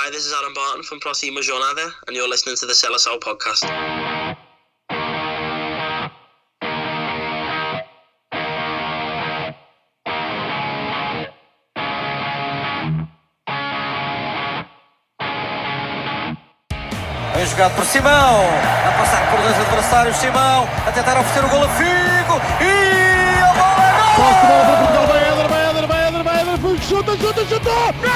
Hi, this is Adam Barton from Próxima Jornada, and you're listening to the Seleção podcast. Bem jogado por Simão, a passar por dois adversários, Simão, a tentar oferecer o golo a Figo, e a bola é gol! Posse de bola para Portugal, vai Éder, chuta! Gol!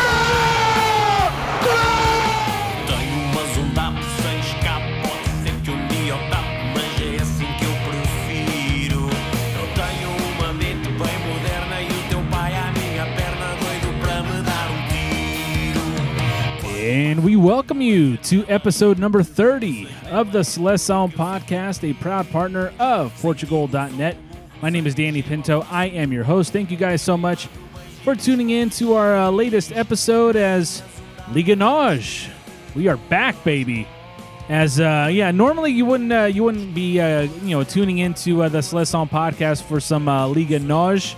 Tenho uma Zundap sem escape, pode ser que um dia eu tape, mas é assim que eu prefiro. Eu tenho uma mente bem moderna e o teu pai à minha perna, doido para me dar tiro. And we welcome you to episode number 30 of the Seleção podcast, a proud partner of Portugal.net. My name is Danny Pinto. I am your host. Thank you guys so much for tuning in to our latest episode as Liga NOS. We are back, baby. As normally you wouldn't be tuning into the Seleção podcast for some Liga NOS,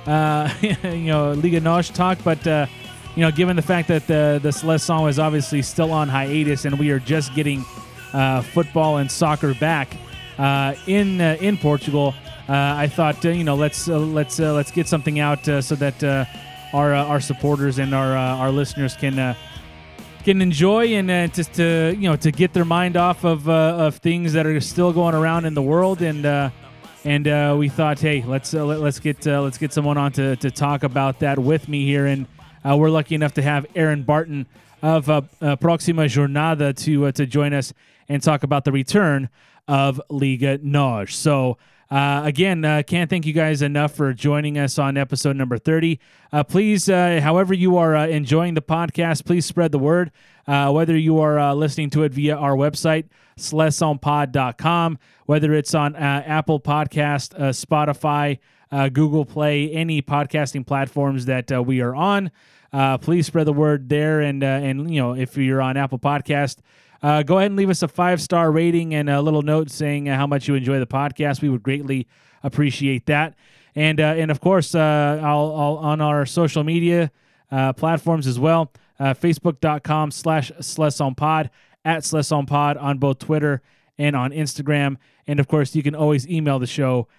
Liga NOS talk, but given the fact that the Seleção is obviously still on hiatus and we are just getting football and soccer back in Portugal, I thought let's get something out so that our supporters and our listeners can enjoy and just to get their mind off of things that are still going around in the world, and we thought, hey, let's get someone on to talk about that with me here, and we're lucky enough to have Aaron Barton of Próxima Jornada to join us and talk about the return of Liga NOS. So again, can't thank you guys enough for joining us on episode number 30. Please, however you are enjoying the podcast, please spread the word. Whether you are listening to it via our website, seleçãopod.com, whether it's on Apple Podcast, Spotify, Google Play, any podcasting platforms that we are on, please spread the word there. And if you're on Apple Podcast, go ahead and leave us a 5-star rating and a little note saying how much you enjoy the podcast. We would greatly appreciate that. And of course, I'll on our social media platforms as well, facebook.com/SeleçãoPod, @SeleçãoPod on both Twitter and on Instagram. And of course, you can always email the show,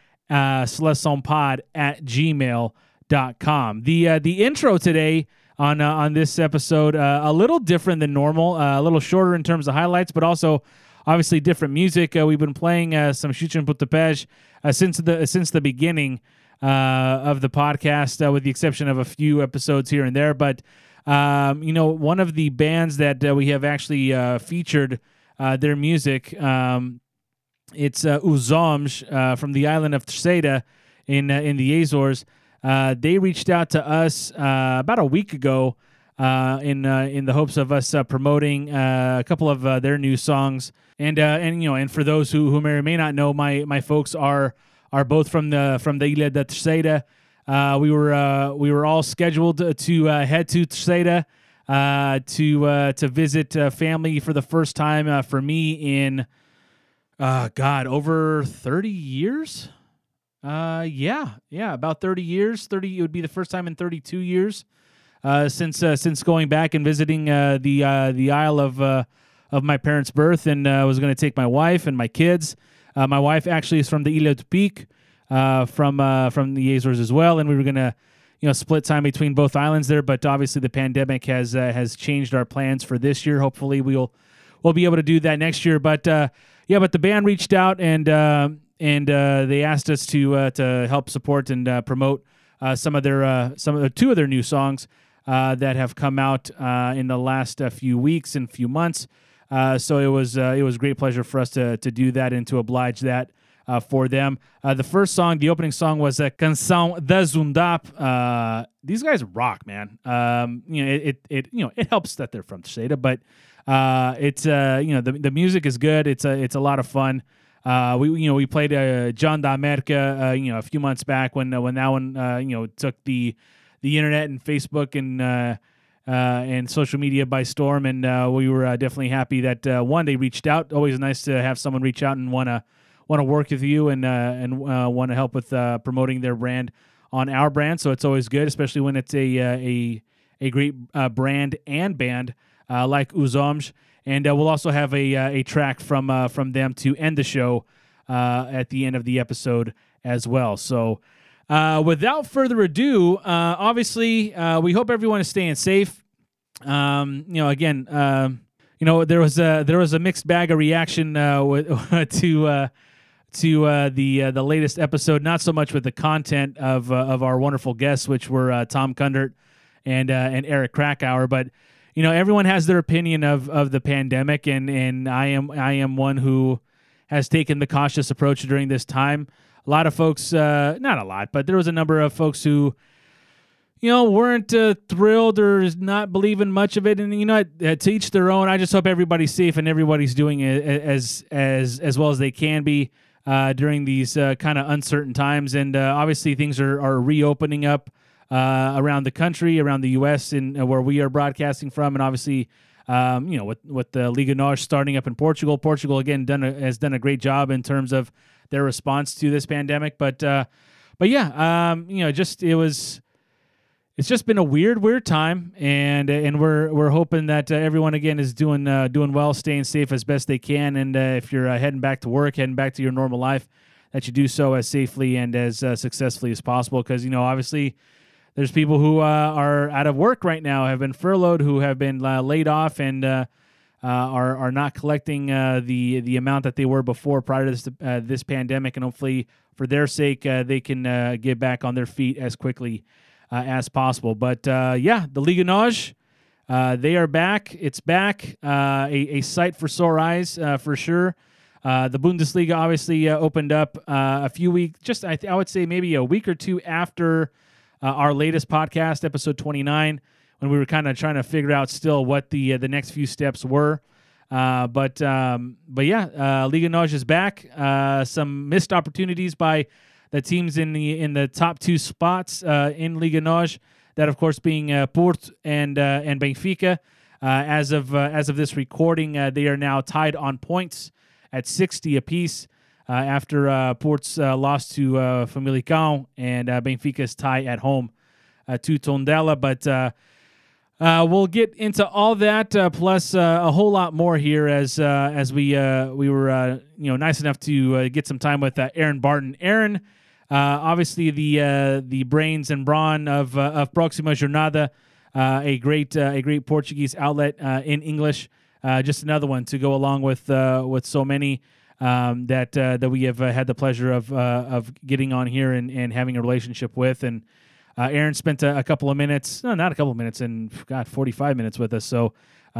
seleçãopod@gmail.com. The intro today on this episode, a little different than normal, a little shorter in terms of highlights, but also obviously different music. We've been playing some Xuxa Puttapej since the beginning of the podcast, with the exception of a few episodes here and there. But one of the bands that we have actually featured their music, it's Os Homens from the island of Terceira in the Azores. They reached out to us about a week ago in the hopes of us promoting a couple of their new songs. And for those who may or may not know, my folks are both from the Ilha da Terceira. We were all scheduled to head to Terceira to visit family for the first time for me in over 30 years. About 30 years. It would be the first time in 32 years since going back and visiting the isle of my parents' birth, and was going to take my wife and my kids. My wife actually is from the Ilha do Pico, from the Azores as well, and we were going to split time between both islands there. But obviously the pandemic has changed our plans for this year. Hopefully we'll be able to do that next year. But but the band reached out and they asked us to help support and promote two of their new songs that have come out in the last few weeks and few months. So it was a great pleasure for us to do that and to oblige that for them. The first song, the opening song, was Canção da Zundap. These guys rock, man. It helps that they're from Terceira, but it's the music is good. It's a lot of fun. We played John da America a few months back when that one took the internet and Facebook and social media by storm, and we were definitely happy that one, they reached out. Always nice to have someone reach out and want to work with you and want to help with promoting their brand on our brand. So it's always good, especially when it's a great brand and band like Os Homens. And we'll also have a track from them to end the show at the end of the episode as well. So without further ado, obviously, we hope everyone is staying safe. Again, there was a mixed bag of reaction to the latest episode. Not so much with the content of our wonderful guests, which were Tom Kundert and Eric Krakauer, but everyone has their opinion of the pandemic, and I am one who has taken the cautious approach during this time. A lot of folks, not a lot, but there was a number of folks who, weren't thrilled or not believing much of it. And to each their own. I just hope everybody's safe and everybody's doing it as well as they can be during these kind of uncertain times. And obviously, things are reopening up around the country, around the U.S. and where we are broadcasting from, and obviously, with the Liga NOS starting up in Portugal. Portugal again has done a great job in terms of their response to this pandemic. But yeah, it's just been a weird time, and we're hoping that everyone again is doing well, staying safe as best they can, and if you're heading back to work, heading back to your normal life, that you do so as safely and as successfully as possible. Because obviously, there's people who are out of work right now, have been furloughed, who have been laid off, and are not collecting the amount that they were before prior to this pandemic, and hopefully for their sake they can get back on their feet as quickly as possible. But the Liga NOS, they are back. It's back. A sight for sore eyes for sure. The Bundesliga obviously opened up a few weeks, just I would say maybe a week or two after our latest podcast, episode 29, when we were kind of trying to figure out still what the next few steps were. But yeah, Liga NOS is back. Some missed opportunities by the teams in the top two spots in Liga NOS. That, of course, being Porto and Benfica. As of this recording, they are now tied on points at 60 apiece after Porto's lost to Famalicão and Benfica's tie at home to Tondela. But we'll get into all that plus a whole lot more here as we were nice enough to get some time with Aaron Barton. Aaron, obviously the brains and brawn of Próxima Jornada, a great Portuguese outlet in English. Just another one to go along with so many that we have had the pleasure of getting on here and having a relationship with. And Aaron spent a couple of minutes, no, not a couple of minutes, and 45 minutes with us. So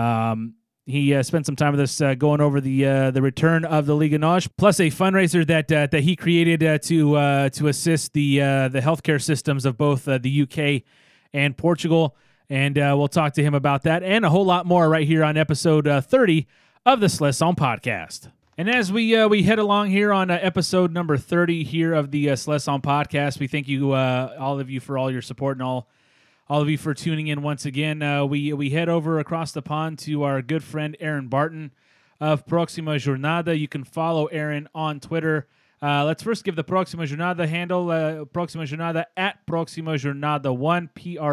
he spent some time with us going over the return of the Liga NOS, plus a fundraiser that he created to assist the healthcare systems of both the UK and Portugal. And we'll talk to him about that and a whole lot more right here on episode 30 of the Seleção Podcast. And as we head along here on episode number 30 here of the Seleção Podcast, we thank you, all of you, for all your support and all of you for tuning in once again. We head over across the pond to our good friend Aaron Barton of Próxima Jornada. You can follow Aaron on Twitter. Let's first give the Próxima Jornada handle, Próxima Jornada at Próxima Jornada 1,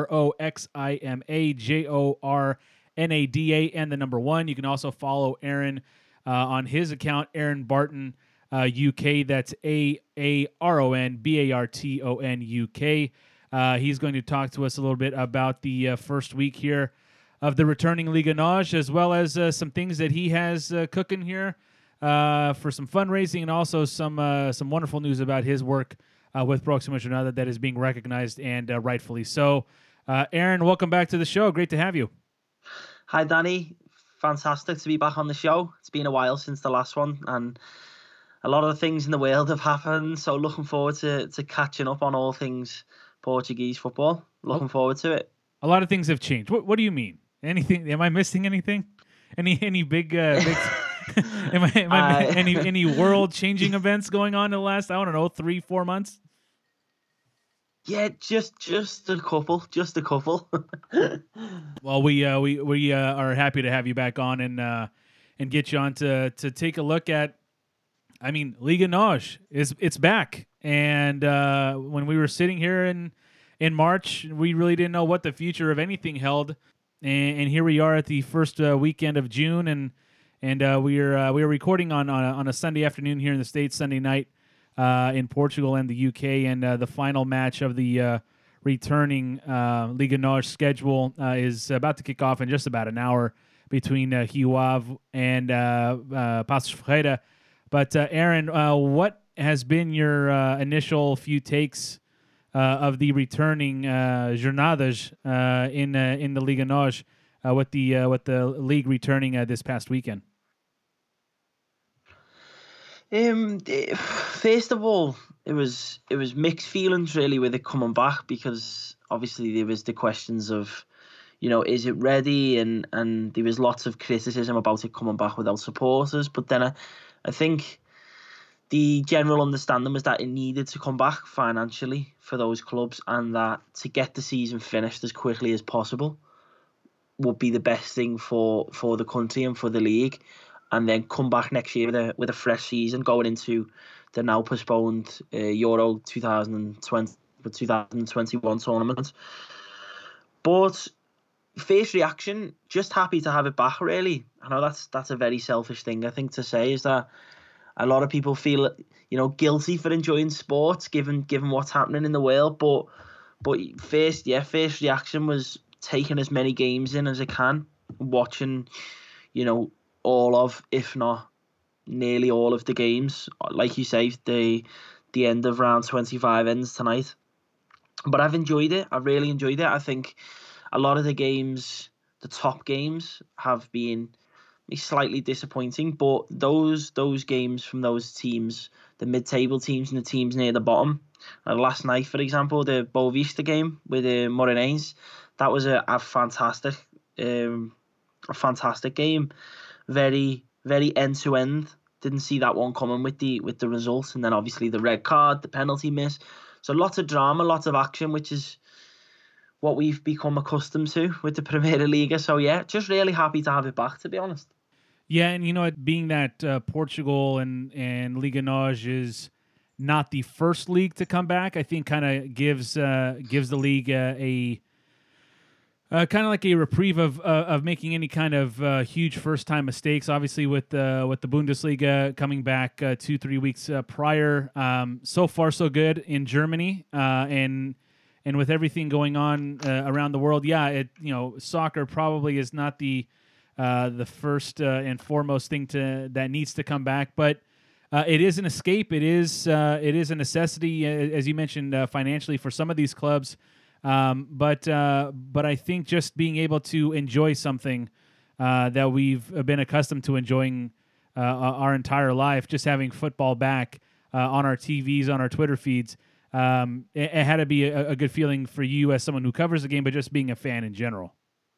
PROXIMAJORNADA, and the number 1. You can also follow Aaron on his account, Aaron Barton UK. That's AARON BARTON UK. He's going to talk to us a little bit about the first week here of the returning Liga NOS, as well as some things that he has cooking here for some fundraising, and also some wonderful news about his work with Próxima Jornada that is being recognized, and rightfully so. Aaron, welcome back to the show. Great to have you. Hi, Danny. Fantastic to be back on the show. It's been a while since the last one, and a lot of things in the world have happened, so looking forward to catching up on all things Portuguese football. Looking forward to it. A lot of things have changed. What do you mean? Anything? Am I missing anything? Any big any world changing events going on in the last, I don't know, 3-4 months? Yeah, just a couple. Well, we are happy to have you back on and get you on to take a look at. I mean, Liga NOS it's back, and when we were sitting here in March, we really didn't know what the future of anything held. and here we are at the first weekend of June, and we are recording on a Sunday afternoon here in the States, Sunday night in Portugal and the UK, and the final match of the returning Liga NOS schedule is about to kick off in just about an hour between Rio Ave and Passos Ferreira. But Aaron, what has been your initial few takes of the returning jornadas in the Liga NOS with the league returning this past weekend? First of all, it was mixed feelings really with it coming back, because obviously there was the questions of, is it ready, and there was lots of criticism about it coming back without supporters. But then I think the general understanding was that it needed to come back financially for those clubs, and that to get the season finished as quickly as possible would be the best thing for the country and for the league, and then come back next year with a fresh season going into the now postponed Euro 2021 tournament. But first reaction, just happy to have it back, really. I know that's a very selfish thing, I think, to say, is that a lot of people feel, guilty for enjoying sports given what's happening in the world. But first reaction was taking as many games in as I can, watching, all of, if not nearly all of the games. Like you say, the end of round 25 ends tonight. But I've enjoyed it. I really enjoyed it. I think a lot of the games, the top games, have been slightly disappointing, but those games from those teams, the mid-table teams and the teams near the bottom, last night, for example, the Boavista game with Moreirense, that was a fantastic game, very very end to end. Didn't see that one coming with the results, and then obviously the red card, the penalty miss. So lots of drama, lots of action, which is what we've become accustomed to with the Primeira Liga. So yeah, just really happy to have it back, to be honest. Yeah, and being that Portugal and Liga NOS is not the first league to come back, I think kind of gives the league a kind of like a reprieve of making any kind of huge first time mistakes. Obviously, with the Bundesliga coming back 2-3 weeks prior, so far so good in Germany, and with everything going on around the world, soccer probably is not the first and foremost thing that needs to come back, but it is an escape. It is a necessity, as you mentioned, financially for some of these clubs. But I think just being able to enjoy something that we've been accustomed to enjoying our entire life, just having football back on our TVs, on our Twitter feeds, it had to be a good feeling for you as someone who covers the game, but just being a fan in general.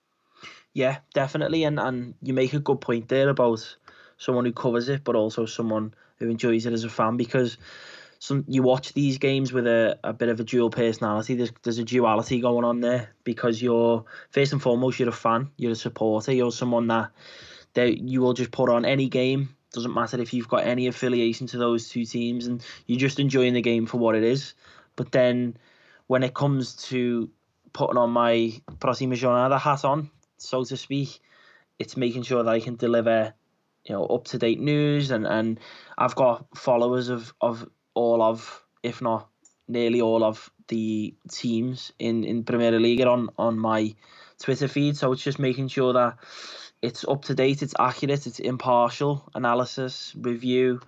Yeah, definitely, and you make a good point there about someone who covers it, but also someone who enjoys it as a fan, because you watch these games with a bit of a dual personality. There's a duality going on there, because you're, first and foremost, you're a fan, you're a supporter, you're someone that you will just put on any game. Doesn't matter if you've got any affiliation to those two teams, and you're just enjoying the game for what it is. But then when it comes to putting on my Próxima Jornada hat on, so to speak, it's making sure that I can deliver, up-to-date news, and I've got followers of all of, if not nearly all of, the teams in Primeira Liga on my Twitter feed. So it's just making sure that it's up to date, it's accurate, it's impartial analysis, review,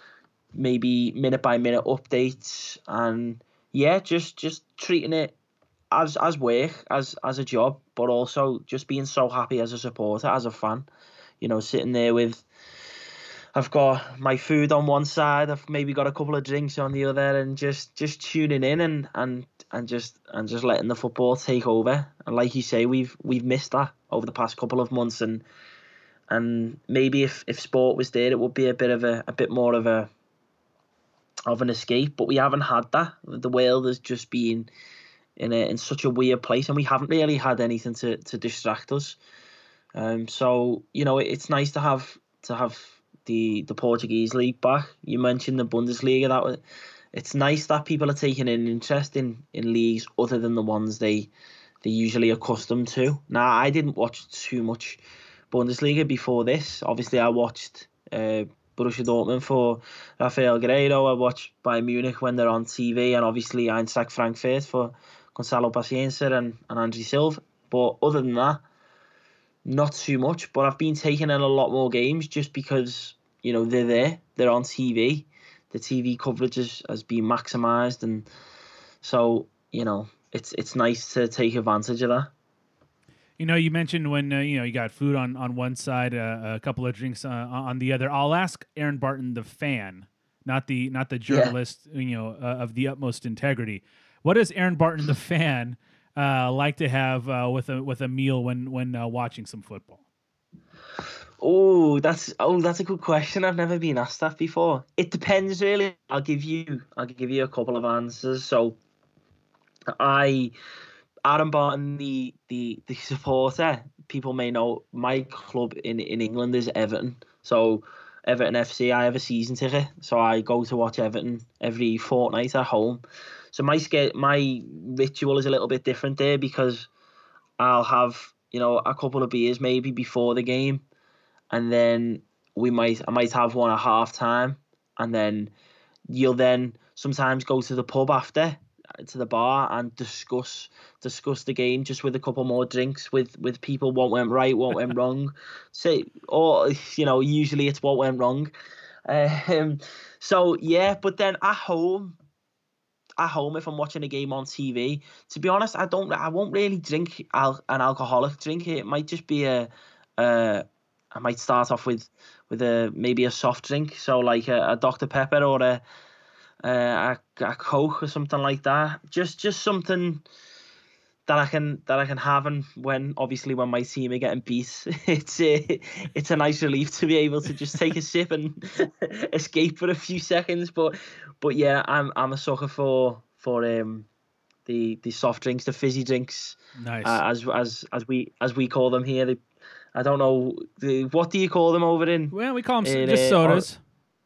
maybe minute by minute updates, and just treating it as work, as a job, but also just being so happy as a supporter, as a fan. Sitting there with, I've got my food on one side, I've maybe got a couple of drinks on the other, and just tuning in and just letting the football take over. And like you say, we've missed that over the past couple of months, and maybe if sport was there, it would be a bit more of an escape. But we haven't had that. The world has just been in such a weird place, and we haven't really had anything to distract us. So it's nice to have the Portuguese league back. You mentioned the Bundesliga. It's nice that people are taking an interest in leagues other than the ones they they're usually accustomed to. Now, I didn't watch too much Bundesliga before this. Obviously, I watched Borussia Dortmund for Rafael Guerreiro. I watched Bayern Munich when they're on TV, and obviously Eintracht Frankfurt for Gonzalo Pacienza and Andriy Silva. But other than that, not too much. But I've been taking in a lot more games just because, you know, they're there. They're on TV. The TV coverage has been maximised, and so, you know, it's nice to take advantage of that. You know, you mentioned when you got food on one side, a couple of drinks on the other. I'll ask Aaron Barton, the fan, not the journalist, of the utmost integrity. What does Aaron Barton, the fan, like to have with a meal when watching some football? That's a good question. I've never been asked that before. It depends, really. I'll give you a couple of answers. So, Aaron Barton, the supporter, people may know my club in England is Everton. So Everton FC, I have a season ticket, so I go to watch Everton every fortnight at home. So my ritual is a little bit different there, because I'll have, you know, a couple of beers maybe before the game, and then I might have one at half time, and then you'll then sometimes go to the pub after, to the bar, and discuss the game just with a couple more drinks with people, what went right, what went wrong. Or, you know, usually it's what went wrong. So yeah, but then at home, if I'm watching a game on TV, to be honest, I won't really drink an alcoholic drink. It might just be I might start off with maybe a soft drink, so like a Dr. Pepper or a Coke or something like that. Just something that I can have, and when my team are getting beat, it's a nice relief to be able to just take a sip and escape for a few seconds. But yeah, I'm a sucker for the soft drinks, the fizzy drinks. Nice. As we call them here. I don't know, what do you call them over in? Well, we call them just sodas.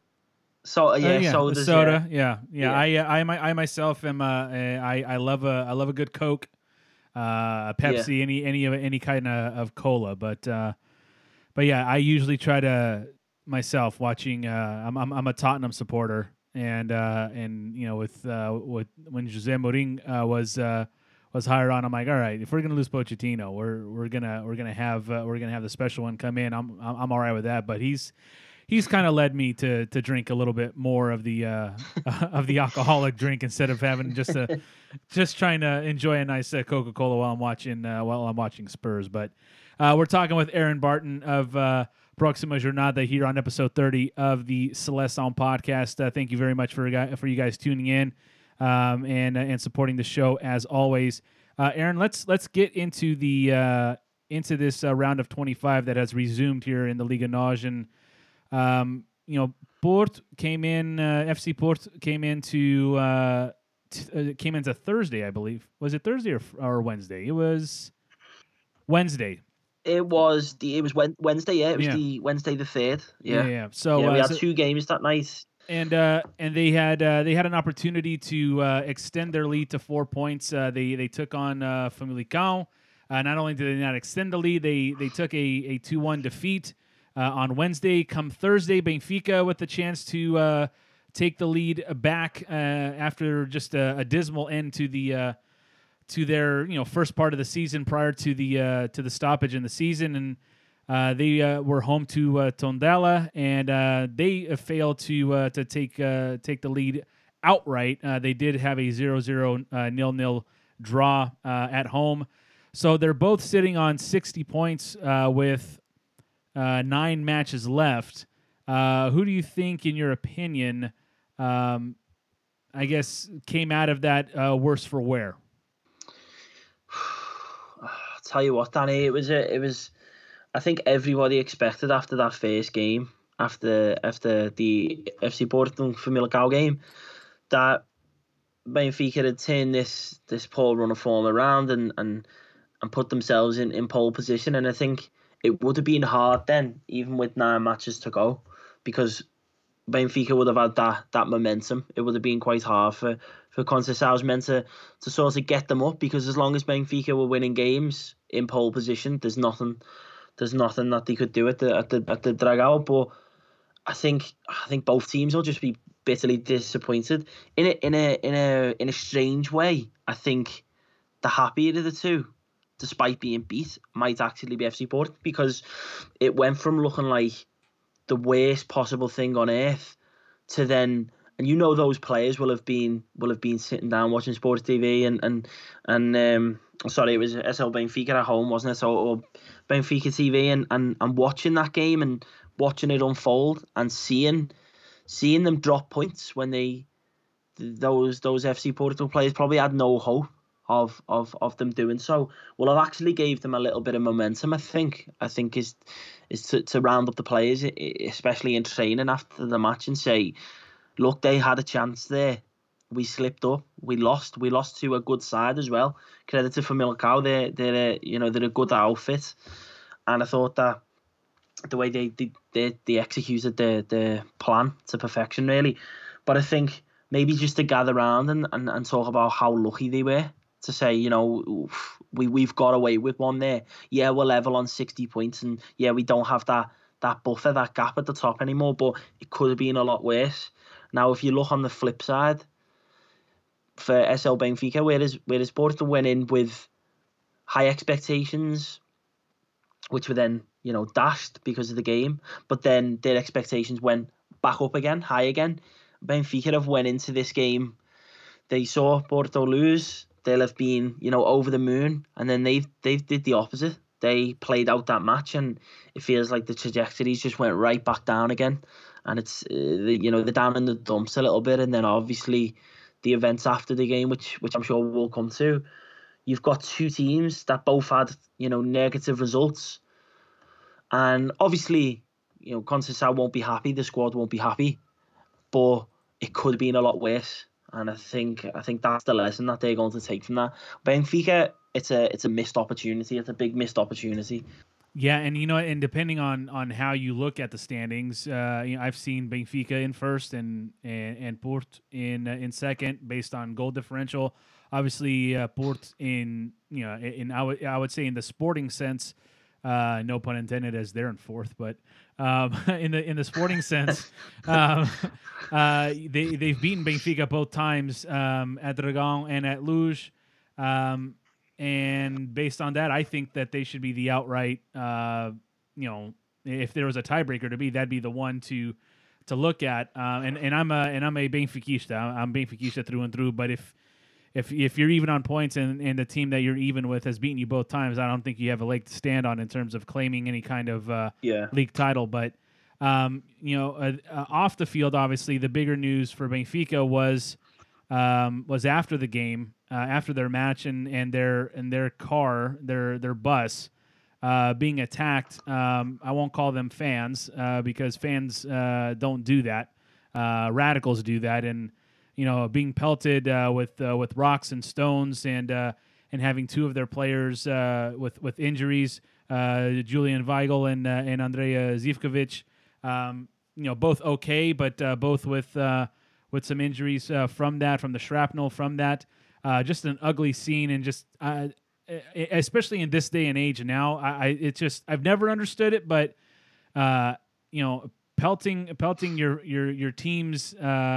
Sodas. Soda. Yeah. I myself am I love a good Coke, a Pepsi, any kind of cola, but yeah, I usually try to myself watching. I'm a Tottenham supporter, and you know, with when Jose Mourinho was hired on, I'm like, all right, if we're gonna lose Pochettino, we're gonna have the special one come in. I'm all right with that, but he's kind of led me to drink a little bit more of the alcoholic drink instead of having just trying to enjoy a nice Coca-Cola while I'm watching Spurs. But we're talking with Aaron Barton of Proxima Jornada here on episode 30 of the Celeste Sound podcast. Thank you very much for you guys tuning in and supporting the show as always. Aaron, let's get into into this round of 25 that has resumed here in the Liga NOS. And you know, Port came in. FC Port came into Thursday, I believe. Was it Thursday or Wednesday? It was Wednesday. It was Wednesday. Yeah, it was the Wednesday the 3rd. Yeah. So we had two games that night, and they had an opportunity to extend their lead to 4 points. They took on Famalicão. Not only did they not extend the lead, they took a 2-1 defeat. On Wednesday. Come Thursday, Benfica with the chance to take the lead back after just a dismal end to their first part of the season prior to the stoppage in the season, and they were home to Tondela, and they failed to take the lead outright. They did have a 0-0 0-0 draw at home, so they're both sitting on 60 points with 9 matches left. Who do you think, in your opinion, I guess, came out of that worse for wear? I'll tell you what, Danny, it was. I think everybody expected after that first game, after the FC Porto Famalicão game, that Benfica had turned this poor run of form around and put themselves in pole position. And I think it would have been hard then, even with 9 matches to go, because Benfica would have had that momentum. It would have been quite hard for Conceição's meant to sort of get them up, because as long as Benfica were winning games in pole position, there's nothing that they could do at the Dragão. But I think both teams will just be bitterly disappointed in a strange way. I think the happier of the two, despite being beat, might actually be FC Porto, because it went from looking like the worst possible thing on earth to then, and those players will have been sitting down watching Sport TV and sorry, it was SL Benfica at home, wasn't it? Or Benfica TV and watching that game and watching it unfold and seeing them drop points when those FC Porto players probably had no hope of them doing so. Well, I've actually gave them a little bit of momentum. I think is to round up the players, especially in training after the match, and say, look, they had a chance there. We slipped up. We lost to a good side as well. Credit to Famalicão. They're a good outfit, and I thought that the way they executed the plan to perfection, really. But I think maybe just to gather around and talk about how lucky they were, to say, we've got away with one there. Yeah, we're level on 60 points, and yeah, we don't have that buffer, that gap at the top anymore, but it could have been a lot worse. Now, if you look on the flip side, for SL Benfica, whereas Porto went in with high expectations, which were then, dashed because of the game, but then their expectations went back up again, high again. Benfica have went into this game, they saw Porto lose, they'll have been, over the moon, and then they've did the opposite. They played out that match, and it feels like the trajectories just went right back down again. And it's, they're down in the dumps a little bit. And then obviously the events after the game, which I'm sure we'll come to, you've got two teams that both had, negative results. And obviously, Conceição won't be happy, the squad won't be happy, but it could have been a lot worse. And I think that's the lesson that they're going to take from that. Benfica, it's a missed opportunity. It's a big missed opportunity. Yeah, and and depending on how you look at the standings, I've seen Benfica in first and Porto in second based on goal differential. Obviously, Porto in I would say in the sporting sense, no pun intended, as they're in fourth, but in the sporting sense, they've beaten Benfica both times at Dragão and at Luz. And based on that, I think that they should be the outright, if there was a tiebreaker to be, that'd be the one to look at. And I'm a Benfiquista. I'm Benfiquista through and through. But if you're even on points and the team that you're even with has beaten you both times, I don't think you have a leg to stand on in terms of claiming any kind of league title. But off the field, obviously, the bigger news for Benfica was after the game. After their match and their car, their bus, being attacked. I won't call them fans because fans don't do that. Radicals do that, and being pelted with rocks and stones, and having two of their players with injuries, Julian Weigl and Andrea Zivkovic, both okay, but both with some injuries from the shrapnel from that. Just an ugly scene, and just especially in this day and age now, I've never understood it, but pelting your team's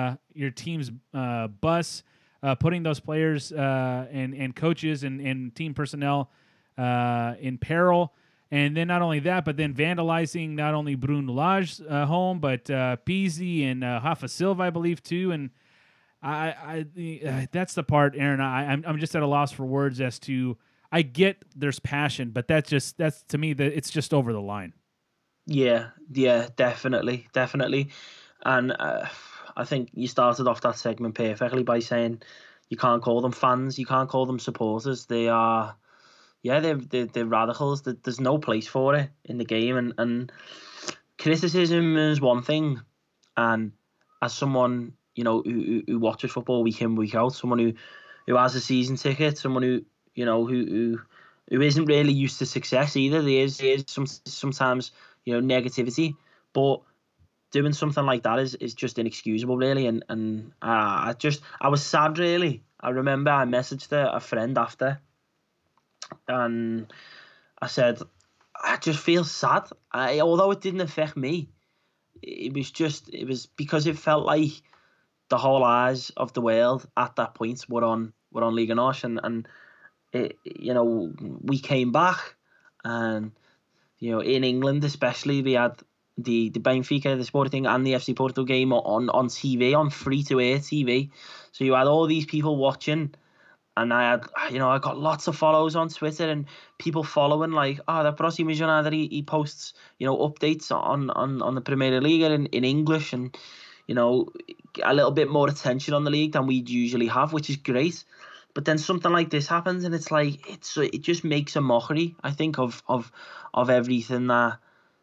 bus, putting those players and coaches and team personnel in peril, and then not only that, but then vandalizing not only Bruno Lage's home, but Pizzi and Rafa Silva, I believe, too, and I that's the part, Aaron. I'm just at a loss for words as to. I get there's passion, but that's to me that it's just over the line. Yeah, definitely, and I think you started off that segment perfectly by saying you can't call them fans, you can't call them supporters. They are, they're radicals. There's no place for it in the game, and criticism is one thing, and as someone who watches football week in, week out, someone who has a season ticket, someone who isn't really used to success either. There is sometimes negativity, but doing something like that is just inexcusable, really. And I was sad, really. I remember I messaged a friend after, and I said, I just feel sad. Although it didn't affect me, it was because it felt like the whole eyes of the world at that point were on Liga NOS, and it, we came back, and in England especially, we had the Benfica, the Sporting, and the FC Porto game on TV, on free-to-air TV. So you had all these people watching, and I got lots of follows on Twitter and people following, like, the Próxima Jornada, he posts, updates on the Premier League in English, and, a little bit more attention on the league than we'd usually have, which is great. But then something like this happens, and it's like, it just makes a mockery, I think, of everything that,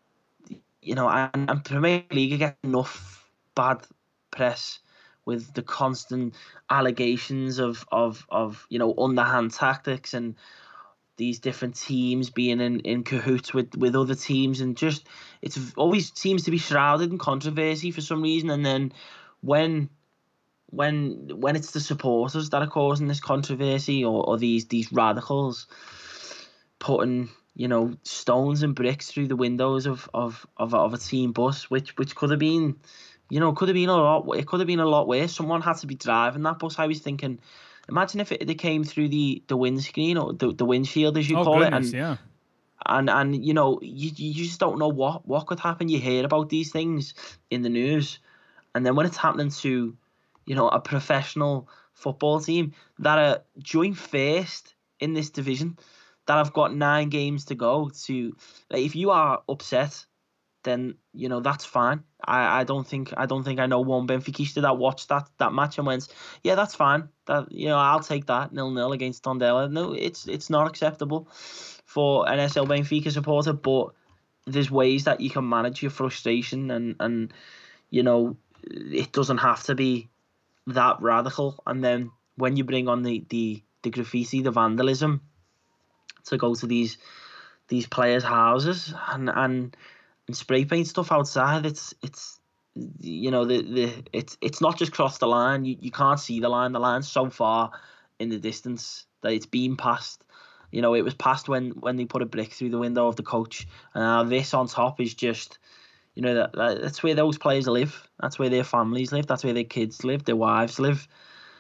and Premier League get enough bad press with the constant allegations of underhand tactics and these different teams being in cahoots with other teams, and just it's always seems to be shrouded in controversy for some reason. And then when it's the supporters that are causing this controversy, or these radicals putting stones and bricks through the windows of a team bus, which could have been a lot worse. Someone had to be driving that bus. I was thinking, imagine if they came through the windscreen, or the windshield, as you call it, and you just don't know what could happen. You hear about these things in the news, and then when it's happening to a professional football team that are joint first in this division, that have got 9 games to go, if you are upset, then that's fine. I don't think I know one Benfiquista that watched that match and went, yeah, that's fine. That I'll take that 0-0 against Tondela. No, it's not acceptable for an SL Benfica supporter, but there's ways that you can manage your frustration, and it doesn't have to be that radical. And then when you bring on the graffiti, the vandalism, to go to these players' houses and spray paint stuff outside, it's not just crossed the line. You can't see the line. The line's so far in the distance that it's been passed. It was passed when they put a brick through the window of the coach. And this on top is just, that's where those players live. That's where their families live. That's where their kids live. Their wives live.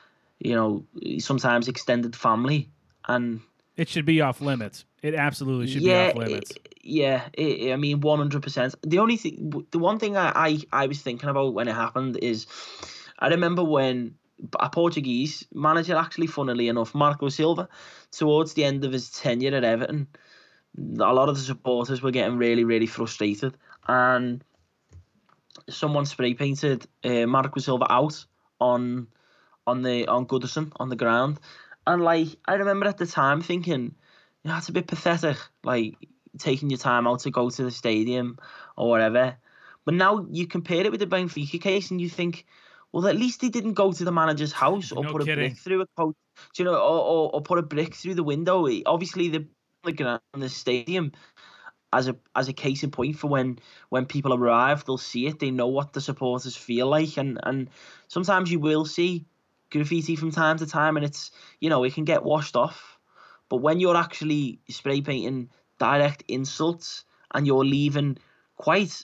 Sometimes extended family. And it should be off limits. It absolutely should be off limits. I mean, 100%. The one thing I was thinking about when it happened is, I remember when a Portuguese manager, actually, funnily enough, Marco Silva, towards the end of his tenure at Everton, a lot of the supporters were getting really, really frustrated, and someone spray painted Marco Silva out on Goodison on the ground. And I remember at the time thinking, it's a bit pathetic, taking your time out to go to the stadium or whatever. But now you compare it with the Benfica case, and you think, well, at least he didn't go to the manager's house or put a brick through a coach, or put a brick through the window. Obviously, the ground, the stadium, as a case in point for when people arrive, they'll see it. They know what the supporters feel like, and sometimes you will see graffiti from time to time, and it's it can get washed off. But when you're actually spray painting direct insults, and you're leaving quite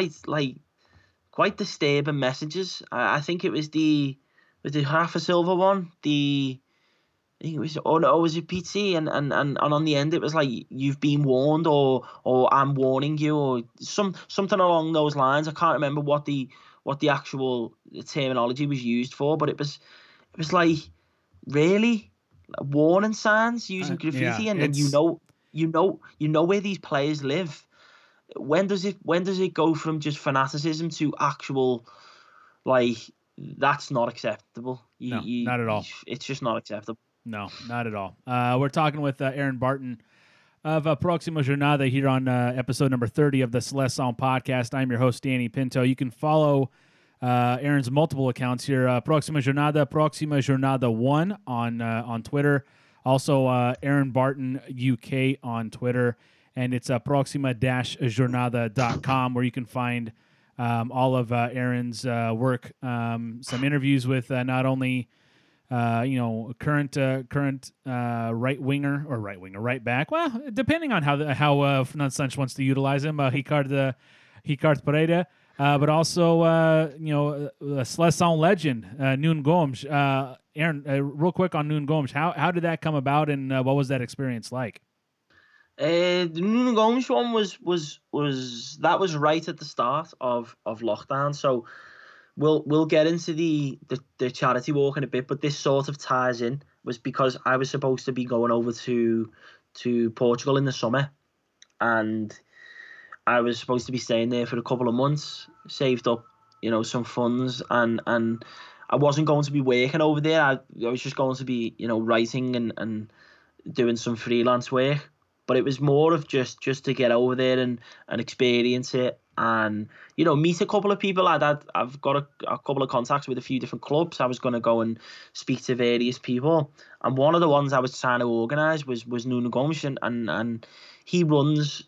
disturbing messages, I think it was the Rafa Silva one. I think it was, was it PT, and on the end it was like, you've been warned, or I'm warning you, or something along those lines. I can't remember what the actual terminology was used for, but it was like, really, warning signs using graffiti, and you know where these players live. When does it go from just fanaticism to actual, that's not acceptable? Not at all. It's just not acceptable. No, not at all. We're talking with Aaron Barton of Próxima Jornada here on episode number 30 of the Seleção podcast. I'm your host, Danny Pinto. You can follow Aaron's multiple accounts here, Próxima Jornada 1 on Twitter. Also, Aaron Barton UK on Twitter. And it's Próxima-Jornada.com, where you can find all of Aaron's work, some interviews with not only current right back. Well, depending on how Fernando Santos wants to utilize him, Ricardo Pereira, but also Seleção legend Nuno Gomes. Aaron, real quick on Nuno Gomes, how did that come about, and what was that experience like? The Nuno Gomes one was right at the start of lockdown, so we'll get into the charity walk in a bit, but this sort of ties in, was because I was supposed to be going over to Portugal in the summer, and I was supposed to be staying there for a couple of months, saved up some funds, and I wasn't going to be working over there. I was just going to be writing and doing some freelance work. But it was more of just to get over there and experience it, and meet a couple of people. I've got a couple of contacts with a few different clubs. I was going to go and speak to various people, and one of the ones I was trying to organise was Nuno Gomes, and he runs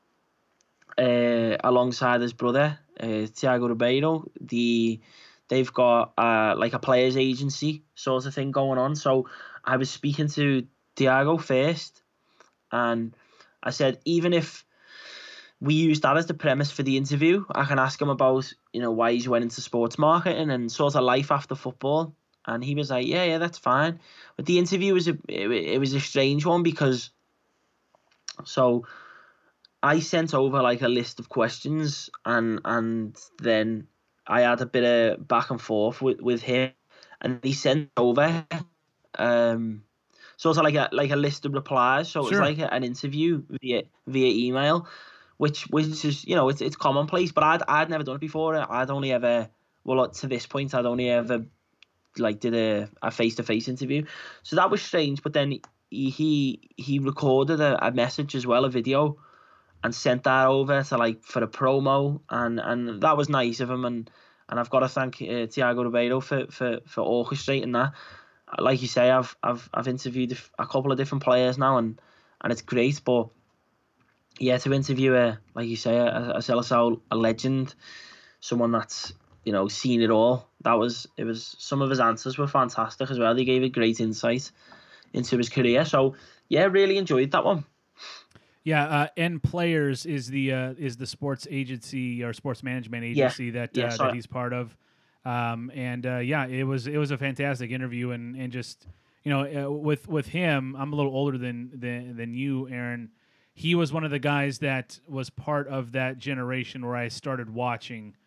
alongside his brother Tiago Ribeiro. They've got like a players agency sort of thing going on. So I was speaking to Tiago first. And I said, even if we use that as the premise for the interview, I can ask him about, why he's went into sports marketing and sort of life after football. And he was like, yeah, that's fine. But the interview was a strange one, because so I sent over like a list of questions, and then I had a bit of back and forth with him, and he sent over sort of like a list of replies. So it was like an interview via email, which is it's commonplace. But I'd never done it before. I'd only ever to this point I'd only ever did a face-to-face interview. So that was strange. But then he recorded a message as well, a video, and sent that over to for a promo, and that was nice of him. And I've got to thank Tiago Ribeiro for orchestrating that. Like you say, I've interviewed a couple of different players now, and it's great. But yeah, to interview like you say, a Seleção, a legend, someone that's seen it all. It was some of his answers were fantastic as well. They gave a great insight into his career. So yeah, really enjoyed that one. Yeah, N Players is the sports agency or sports management agency that he's part of. It was a fantastic interview, and just with him, I'm a little older than you, Aaron. He was one of the guys that was part of that generation where I started watching,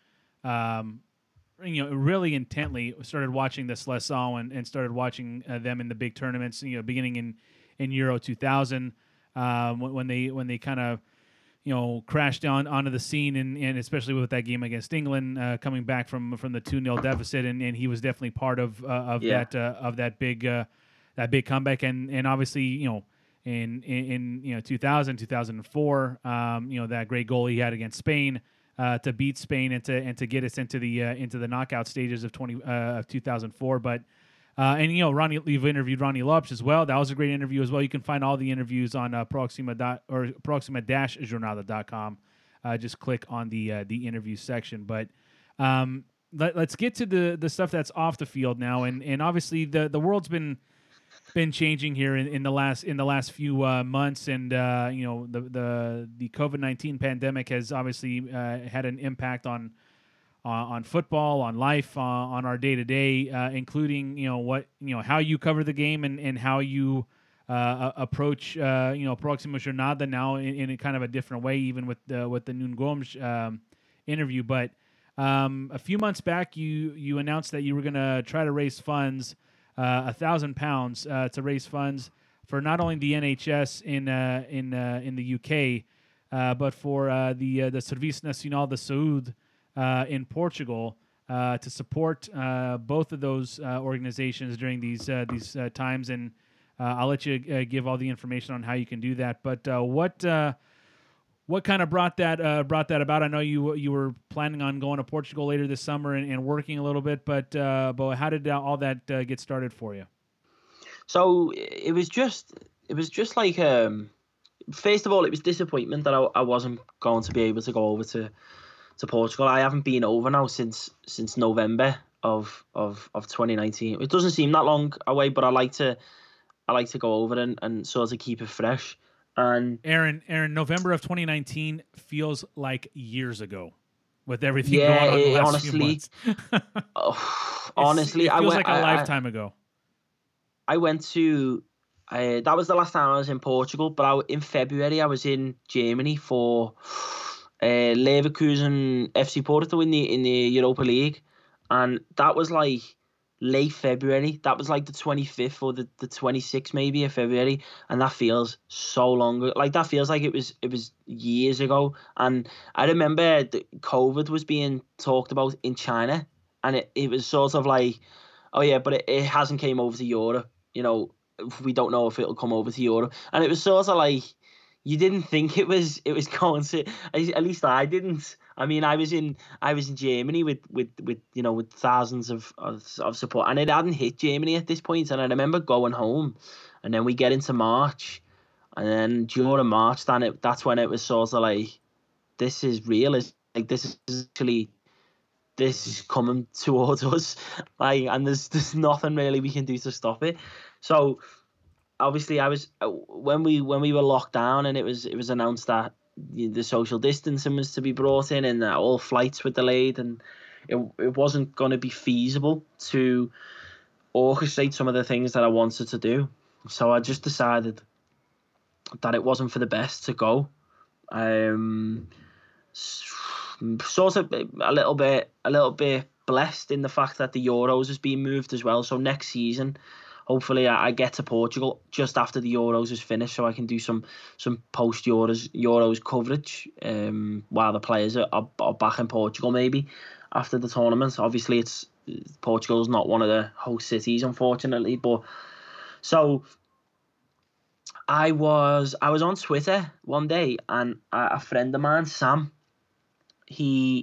really intently. Started watching the Seleção and started watching them in the big tournaments. Beginning in Euro 2000, when they kind of crashed onto the scene, and especially with that game against England, coming back from the 2-0 deficit, and he was definitely part of that big comeback, and obviously in 2000, 2004, that great goal he had against Spain to beat Spain and to get us into the knockout stages of 2004, but. Ronnie, you've interviewed Ronnie Lopes as well. That was a great interview as well. You can find all the interviews on Proxima-Jornada.com. Just click on the interview section. But let's get to the stuff that's off the field now. And obviously the world's been changing here in the last few months, and the COVID-19 pandemic has obviously had an impact on football, on life, on our day-to-day, including how you cover the game and how you approach Proxima Jornada now in a kind of a different way, even with the Nuno Gomes interview. But a few months back, you announced that you were going to try to raise funds, £1,000 to raise funds for not only the NHS in the UK, but for the Serviço Nacional de Saúde. In Portugal, to support both of those organizations during these times, and I'll let you give all the information on how you can do that. But what kind of brought that about? I know you were planning on going to Portugal later this summer and working a little bit, but how did all that get started for you? So it was just like first of all, it was disappointment that I wasn't going to be able to go over to Portugal. I haven't been over now since November of 2019. It doesn't seem that long away, but I like to go over and sort of keep it fresh. And Aaron, November of 2019 feels like years ago with everything going on the last few months. Honestly, it feels like a lifetime ago. I went to that was the last time I was in Portugal, but in February I was in Germany for Leverkusen FC Porto in the Europa League, and that was like late February. That was like the 25th or the 26th maybe of February, and that feels so long. Like that feels like it was years ago. And I remember that COVID was being talked about in China, and it was sort of like, oh yeah, but it hasn't came over to Europe. You know, we don't know if it'll come over to Europe, and it was sort of like you didn't think it was going to. At least I didn't. I mean, I was in Germany with thousands of support, and it hadn't hit Germany at this point. And I remember going home, and then we get into March, and then during March, that's when it was sort of like, this is real. It's like this is coming towards us, like, and there's nothing really we can do to stop it. So obviously, I was when we were locked down, and it was announced that the social distancing was to be brought in, and that all flights were delayed, and it wasn't going to be feasible to orchestrate some of the things that I wanted to do. So I just decided that it wasn't for the best to go. Sort of a little bit blessed in the fact that the Euros has been moved as well. So next season, hopefully I get to Portugal just after the Euros is finished, so I can do some post Euros coverage while the players are back in Portugal, maybe after the tournament. Obviously, Portugal's not one of the host cities, unfortunately. But so I was on Twitter one day, and a friend of mine, Sam, he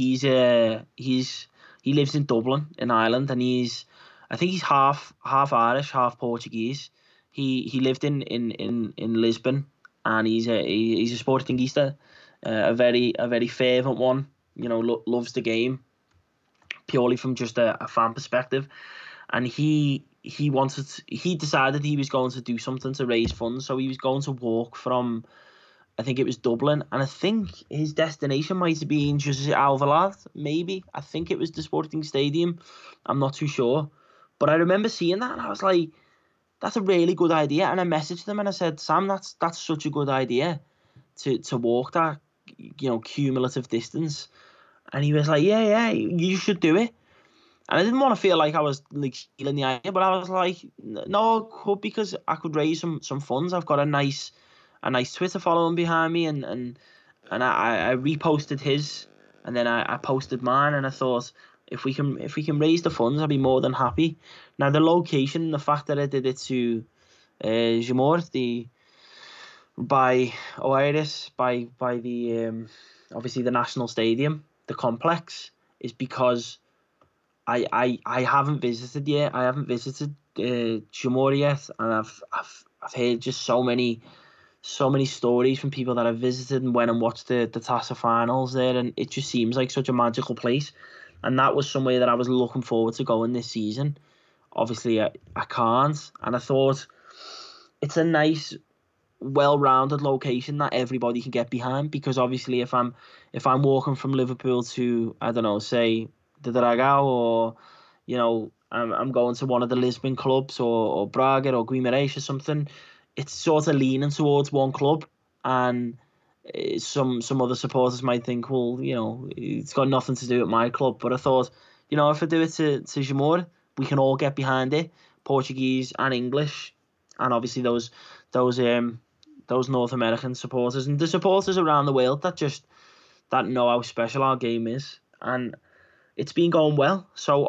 lives in Dublin in Ireland, and I think he's half Irish, half Portuguese. He lived in Lisbon, and he's a Sportingista, a very fervent one. You know, loves the game purely from just a fan perspective. And he decided he was going to do something to raise funds, so he was going to walk from, I think it was Dublin, and I think his destination might have been José Alvalade, maybe. I think it was the Sporting Stadium. I'm not too sure. But I remember seeing that, and I was like, that's a really good idea. And I messaged him, and I said, Sam, that's such a good idea to walk that, cumulative distance. And he was like, yeah, you should do it. And I didn't want to feel like I was like stealing the idea, but I was like, no, I could, because I could raise some funds. I've got a nice Twitter following behind me, and I reposted his, and then I posted mine, and I thought, if we can raise the funds, I'd be more than happy. Now the location, the fact that I did it to Jamor, by Oeiras, by the obviously the National Stadium, the complex, is because I haven't visited yet. I haven't visited Jamor yet, and I've heard just so many stories from people that have visited and went and watched the Taça finals there, and it just seems like such a magical place. And that was somewhere that I was looking forward to going this season. Obviously, I can't, and I thought it's a nice, well-rounded location that everybody can get behind. Because obviously, if I'm walking from Liverpool to, I don't know, say the Dragão, or I'm going to one of the Lisbon clubs, or Braga or Guimarães or something, it's sort of leaning towards one club, and some other supporters might think, well, it's got nothing to do with my club. But I thought, if I do it to Jamor, we can all get behind it, Portuguese and English, and obviously those North American supporters and the supporters around the world that know how special our game is. And it's been going well. So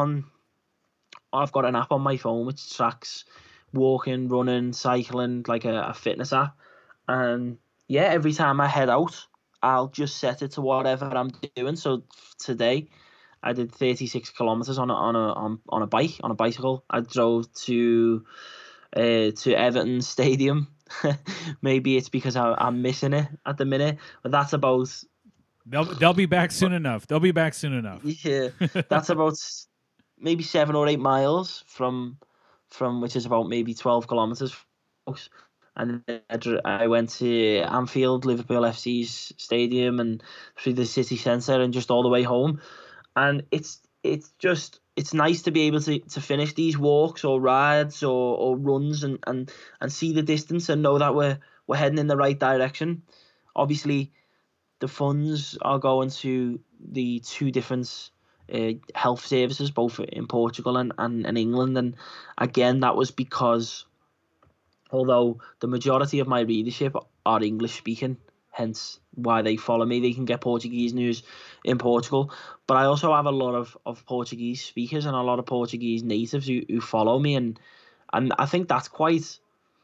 I've got an app on my phone which tracks walking, running, cycling, like a fitness app. And yeah, every time I head out, I'll just set it to whatever I'm doing. So today, I did 36 kilometers on a bicycle. I drove to Everton Stadium. Maybe it's because I'm missing it at the minute, but that's about They'll be back soon enough. They'll be back soon enough. Yeah, that's about maybe 7 or 8 miles from which is about maybe 12 kilometers. And I went to Anfield, Liverpool FC's stadium, and through the city centre, and just all the way home. And it's nice to be able to finish these walks or rides or runs and see the distance and know that we're heading in the right direction. Obviously, the funds are going to the 2 different health services, both in Portugal and England. And again, that was because although the majority of my readership are English speaking, hence why they follow me, they can get Portuguese news in Portugal. But I also have a lot of Portuguese speakers and a lot of Portuguese natives who follow me, and I think that's quite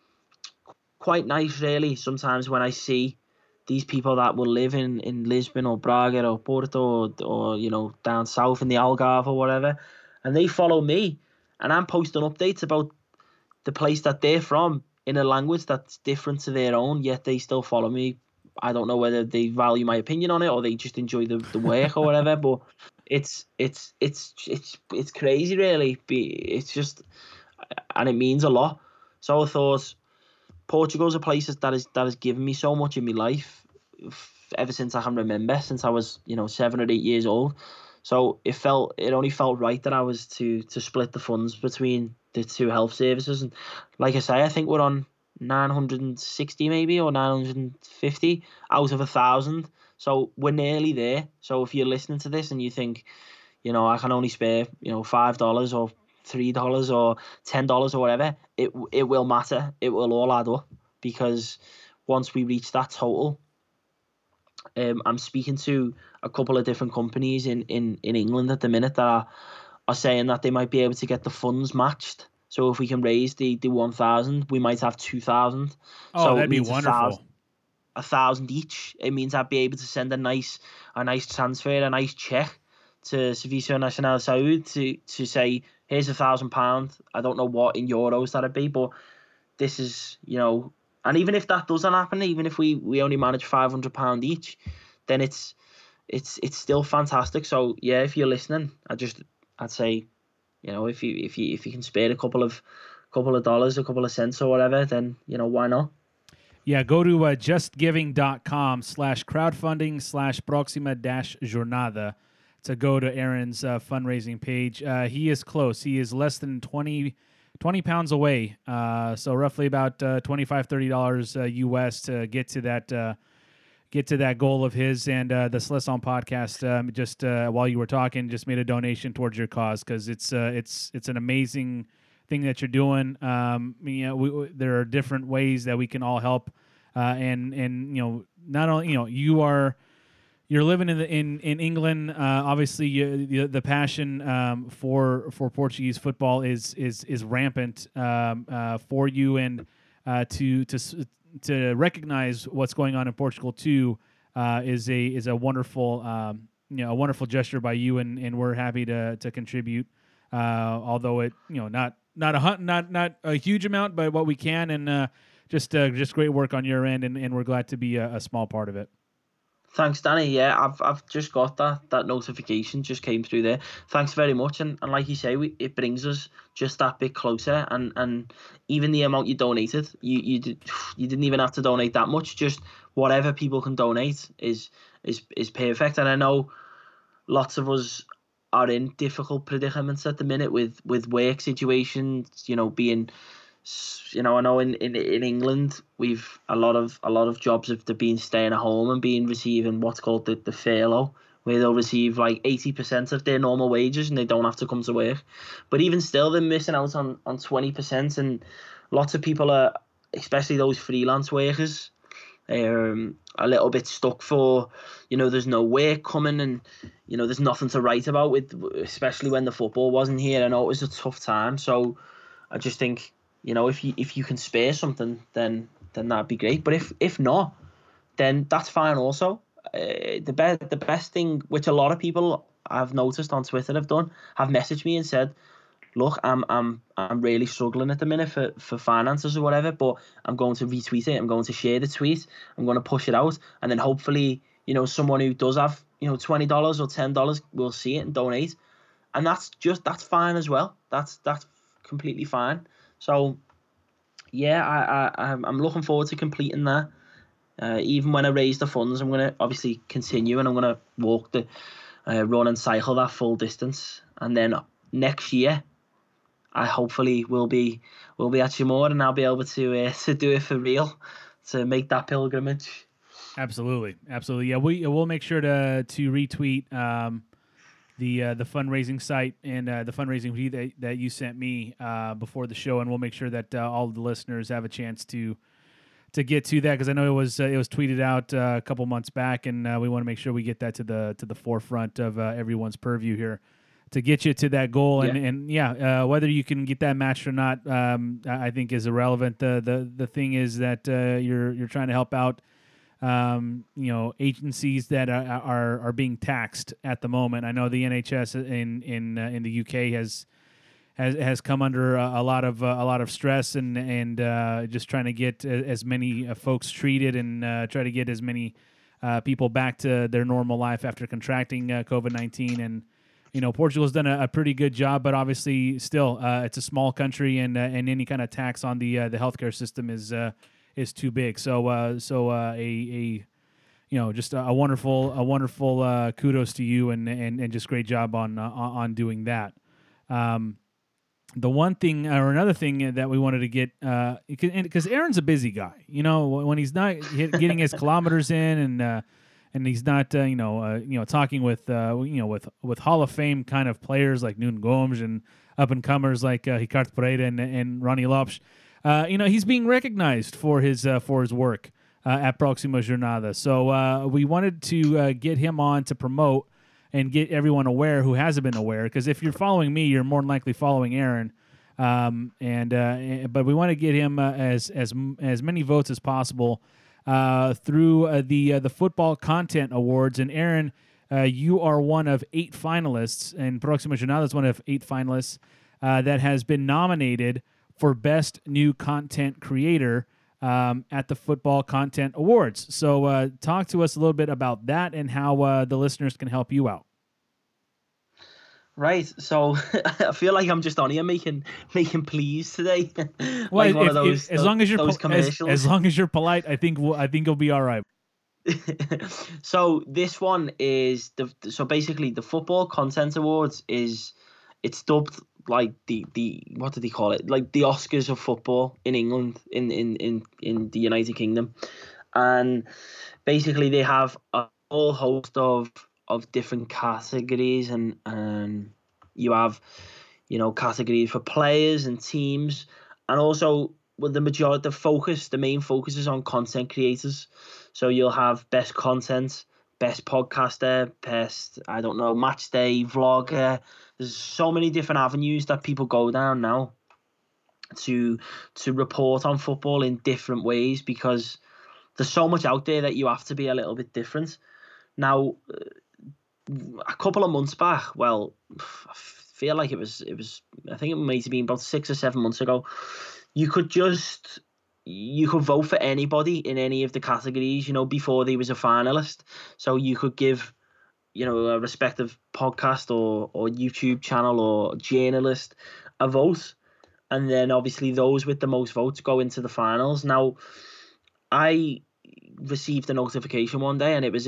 nice, really. Sometimes when I see these people that will live in Lisbon or Braga or Porto or down south in the Algarve or whatever, and they follow me, and I'm posting updates about the place that they're from in a language that's different to their own, yet they still follow me. I don't know whether they value my opinion on it or they just enjoy the work or whatever, but it's crazy, really. It's just, and it means a lot. So I thought Portugal's a place that has given me so much in my life ever since I can remember, since I was 7 or 8 years old. So it only felt right that I was to split the funds between the 2 health services. And like I say, I think we're on 960 maybe or 950 out of 1,000. So we're nearly there. So if you're listening to this and you think, I can only spare $5 or $3 or $10 or whatever, it will matter. It will all add up, because once we reach that total, I'm speaking to a couple of different companies in England at the minute that are saying that they might be able to get the funds matched. So if we can raise the 1,000, we might have 2,000. Oh, so that'd be wonderful. 1,000 each. It means I'd be able to send a nice transfer, a nice check to Serviço Nacional de Saúde to say, here's £1,000. I don't know what in euros that'd be, but this is, and even if that doesn't happen, even if we only manage £500 each, then it's still fantastic. So yeah, if you're listening, I'd say, if you can spare a couple of dollars, a couple of cents or whatever, then why not? Yeah, go to justgiving.com/crowdfunding/proxima-jornada to go to Aaron's fundraising page. He is close. He is less than 20 pounds away. So roughly about $25-$30 US to get to that goal of his. And the Seleção podcast, just while you were talking, just made a donation towards your cause, because it's an amazing thing that you're doing. There are different ways that we can all help, and not only you're living in England. Obviously, the passion for Portuguese football is rampant for you, and to recognize what's going on in Portugal too is a wonderful a wonderful gesture by you, and we're happy to contribute. Although it not a huge amount, but what we can, and just great work on your end, and we're glad to be a small part of it. Thanks, Danny. Yeah, I've just got that notification just came through there. Thanks very much, and like you say, it brings us just that bit closer. And even the amount you donated, you didn't even have to donate that much. Just whatever people can donate is perfect. And I know lots of us are in difficult predicaments at the minute with work situations. Being. I know in England we've a lot of jobs have been staying at home and receiving what's called the furlough, where they'll receive like 80% of their normal wages and they don't have to come to work. But even still, they're missing out on 20%, and lots of people are, especially those freelance workers, a little bit stuck for, there's no work coming, and there's nothing to write about especially when the football wasn't here. I know it was a tough time, so I just think, if you can spare something, then that'd be great. But if not, then that's fine also. The best thing, which a lot of people I've noticed on Twitter have messaged me and said, look, I'm really struggling at the minute for finances or whatever, but I'm going to retweet it. I'm going to share the tweet. I'm going to push it out, and then hopefully, someone who does have, $20 or $10 will see it and donate. And that's fine as well. That's completely fine. So yeah, I'm looking forward to completing that. Even when I raise the funds, I'm going to obviously continue, and I'm going to walk the run and cycle that full distance. And then next year, I hopefully will be at Chamor, and I'll be able to do it for real, to make that pilgrimage. Absolutely. Yeah, we'll make sure to retweet the fundraising site and the fundraising fee that you sent me before the show, and we'll make sure that all of the listeners have a chance to get to that, because I know it was tweeted out a couple months back, and we want to make sure we get that to the forefront of everyone's purview here to get you to that goal. And whether you can get that matched or not, I think is irrelevant. The thing is that you're trying to help out agencies that are being taxed at the moment. I know the NHS in the UK has come under a lot of stress and just trying to get as many folks treated and try to get as many people back to their normal life after contracting COVID-19. And Portugal's done a pretty good job, but obviously still it's a small country, and any kind of tax on the healthcare system is too big. So just a wonderful kudos to you, and just great job on doing that. The one thing or another thing that we wanted to get, because Aaron's a busy guy, when he's not getting his kilometers in, and he's not talking with Hall of Fame kind of players like Nuno Gomes and up and comers like Ricardo Pereira and Ronnie Lopes. He's being recognized for his work at Próxima Jornada. So we wanted to get him on to promote and get everyone aware who hasn't been aware. Because if you're following me, you're more than likely following Aaron. But we want to get him as many votes as possible through the Football Content Awards. And Aaron, you are one of 8 finalists, and Próxima Jornada is one of 8 finalists that has been nominated for Best New Content Creator at the Football Content Awards. So talk to us a little bit about that and how the listeners can help you out. Right, so I feel like I'm just on here making pleas today. Well, like as long as you're polite, I think you'll be all right. So this one is basically the Football Content Awards it's dubbed like the what did they call it? Like the Oscars of football in England, in the United Kingdom, and basically they have a whole host of different categories, and you have categories for players and teams, and also with the main focus is on content creators. So you'll have best content, best podcaster, best match day vlogger. There's so many different avenues that people go down now to report on football in different ways, because there's so much out there that you have to be a little bit different. Now, a couple of months back, I feel like it was I think it might have been about 6 or 7 months ago, you could vote for anybody in any of the categories, before they was a finalist. So you could give a respective podcast or YouTube channel or journalist a vote, and then obviously those with the most votes go into the finals. Now, I received a notification one day, and it was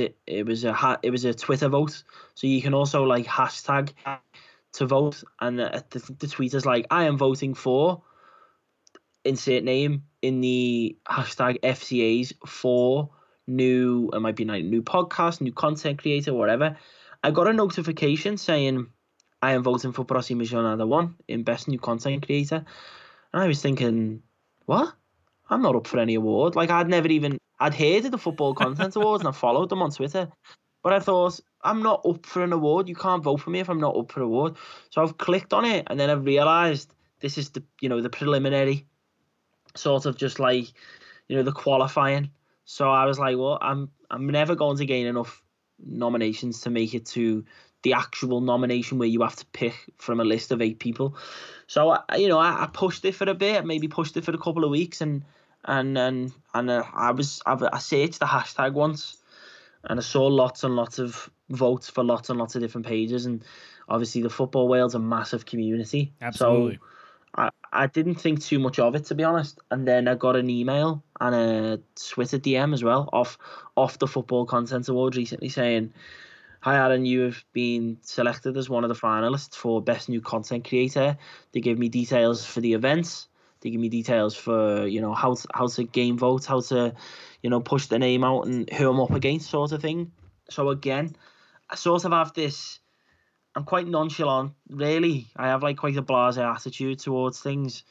a Twitter vote, so you can also like hashtag to vote, and the tweet is like, I am voting for insert name in the hashtag FCAs for new podcast, new content creator, whatever. I got a notification saying I am voting for Próxima Jornada 1 in best new content creator, and I was thinking, what? I'm not up for any award. Like, I'd heard of the Football Content Awards and I followed them on Twitter, but I thought, I'm not up for an award. You can't vote for me if I'm not up for an award. So I've clicked on it, and then I've realised this is the preliminary, sort of just like the qualifying. So I was like, well, I'm never going to gain enough nominations to make it to the actual nomination where you have to pick from a list of 8 people. So I pushed it for a bit, maybe pushed it for a couple of weeks, and I searched the hashtag once, and I saw lots and lots of votes for lots and lots of different pages, and obviously the Football Wales a massive community. Absolutely. So I didn't think too much of it, to be honest, and then I got an email and a Twitter DM as well off the Football Content Award recently saying, "Hi Aaron, you have been selected as one of the finalists for Best New Content Creator." They give me details for the events. They give me details for, how to game vote, how to, push the name out and who I'm up against, sort of thing. So again, I sort of have this, I'm quite nonchalant, really. I have like quite a blasé attitude towards things,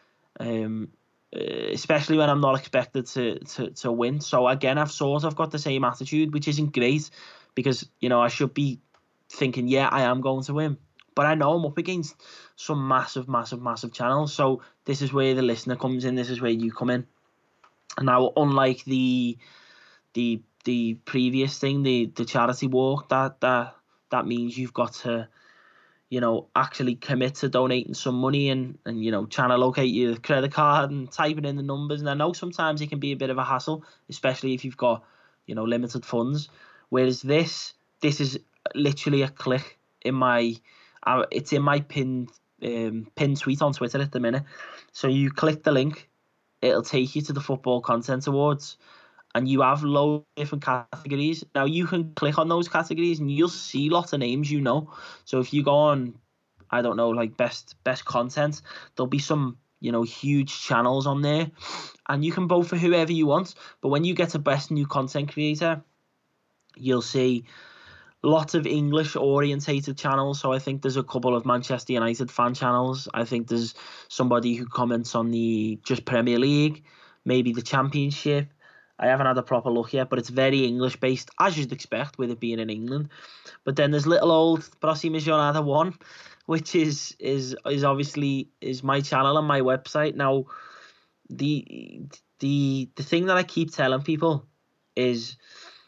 especially when I'm not expected to win. So again, I've sort of got the same attitude, which isn't great because, I should be thinking, yeah, I am going to win. But I know I'm up against some massive, massive, massive channels. So this is where the listener comes in. This is where you come in. And now, unlike the previous thing, the charity walk, that means you've got to, actually commit to donating some money and trying to locate your credit card and typing in the numbers. And I know sometimes it can be a bit of a hassle, especially if you've got, limited funds. Whereas this is literally a click in my... it's in my pinned tweet on Twitter at the minute. So you click the link, it'll take you to the Football Content Awards, and you have loads of different categories. Now you can click on those categories and you'll see lots of names So if you go on, I don't know, like best content, there'll be some, huge channels on there, and you can vote for whoever you want. But when you get to Best New Content Creator, you'll see lots of English orientated channels. So I think there's a couple of Manchester United fan channels. I think there's somebody who comments on the just Premier League, maybe the Championship. I haven't had a proper look yet, but it's very English based, as you'd expect with it being in England. But then there's little old Próxima Jornada 1, which is obviously is my channel and my website. Now the thing that I keep telling people is,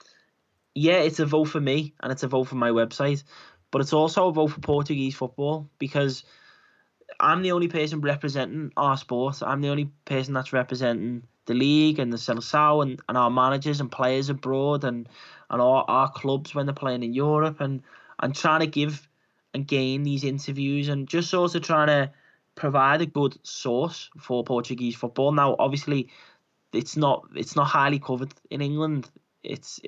yeah, it's a vote for me and it's a vote for my website, but it's also a vote for Portuguese football, because I'm the only person representing our sport. I'm the only person that's representing the league and the Seleção and our managers and players abroad and our clubs when they're playing in Europe, and trying to give and gain these interviews and just sort of trying to provide a good source for Portuguese football. Now, obviously, it's not highly covered in England. It's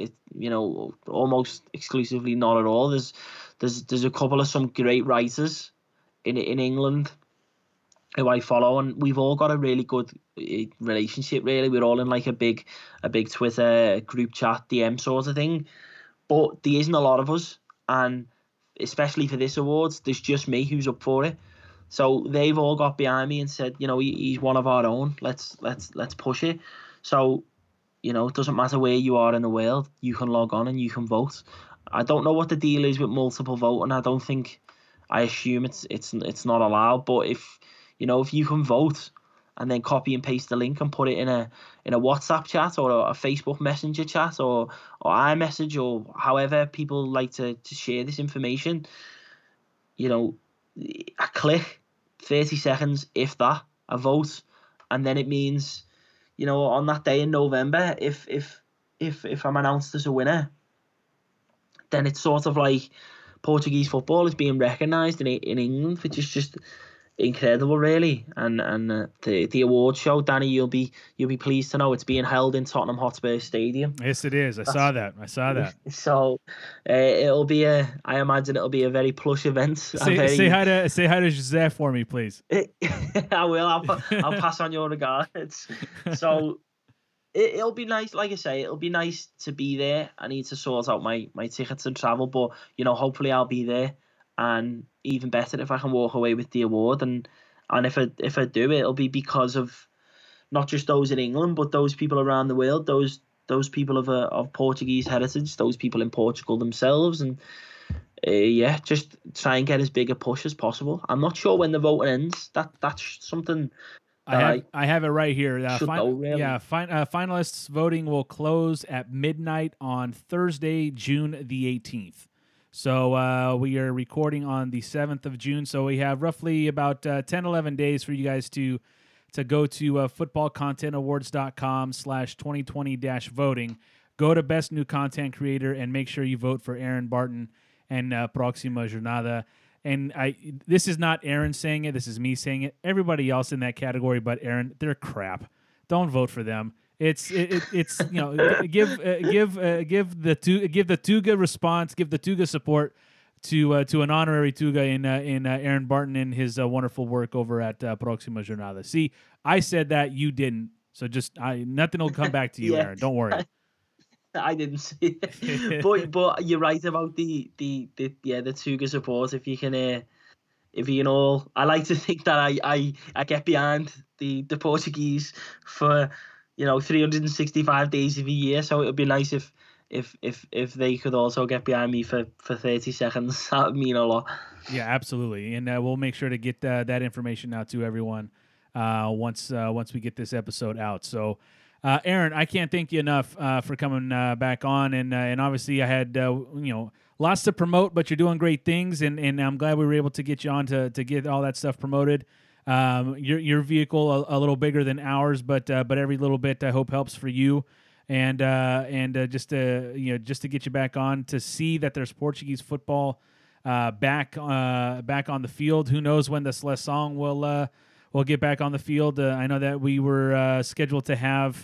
almost exclusively not at all. There's a couple of some great writers in England who I follow, and we've all got a really good relationship. Really, we're all in like a big Twitter group chat DM sort of thing. But there isn't a lot of us, and especially for this awards, there's just me who's up for it. So they've all got behind me and said, he's one of our own. Let's push it. So, it doesn't matter where you are in the world, you can log on and you can vote. I don't know what the deal is with multiple voting. I assume it's not allowed. But if you can vote and then copy and paste the link and put it in a WhatsApp chat or a Facebook Messenger chat or iMessage or however people like to share this information, a click, 30 seconds, if that, a vote, and then it means, on that day in November, if I'm announced as a winner, then it's sort of like Portuguese football is being recognised in England, which is just incredible, really. And the award show, Danny, you'll be pleased to know it's being held in Tottenham Hotspur Stadium. Yes, it is. I saw that. So I imagine it'll be a very plush event. Say hi to Jose for me, please. I will. I'll pass on your regards. So it'll be nice. Like I say, it'll be nice to be there. I need to sort out my tickets and travel, but hopefully I'll be there. And even better if I can walk away with the award, and if I do, it'll be because of not just those in England, but those people around the world, those people of Portuguese heritage, those people in Portugal themselves, and just try and get as big a push as possible. I'm not sure when the voting ends. That's something. I have it right here. Really. Finalists voting will close at midnight on Thursday, June the 18th. So we are recording on the 7th of June. So we have roughly about 10, 11 days for you guys to go to footballcontentawards.com/2020-voting. Go to Best New Content Creator and make sure you vote for Aaron Barton and Próxima Jornada. And this is not Aaron saying it. This is me saying it. Everybody else in that category but Aaron, they're crap. Don't vote for them. It's you know, give the Tuga response, give the Tuga support to an honorary Tuga in Aaron Barton and his wonderful work over at Próxima Jornada. See, I said that, you didn't. So just nothing will come back to you, Aaron. Don't worry. I didn't see it, but you're right about the Tuga support. If you can all, I like to think that I get behind the Portuguese for 365 days of a year. So it would be nice if they could also get behind me for 30 seconds. That would mean a lot. Yeah, absolutely, and we'll make sure to get that information out to everyone once we get this episode out. So. Aaron, I can't thank you enough for coming back on, and obviously I had lots to promote, but you're doing great things, and I'm glad we were able to get you on to get all that stuff promoted. Your vehicle a little bigger than ours, but every little bit I hope helps for you, and just to get you back on to see that there's Portuguese football back on the field. Who knows when the Seleção will get back on the field. I know that we were scheduled to have